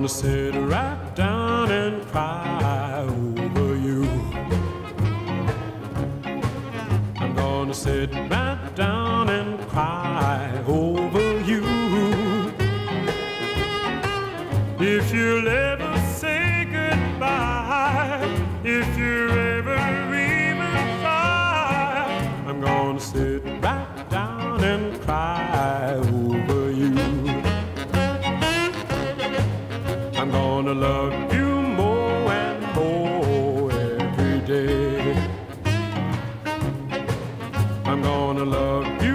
gonna sit right down and cry over you. I'm gonna sit right down and cry over you. If you'll ever say goodbye, if you're ever even try, I'm gonna sit right down and cry over you. I'm gonna love you more and more every day. I'm gonna love you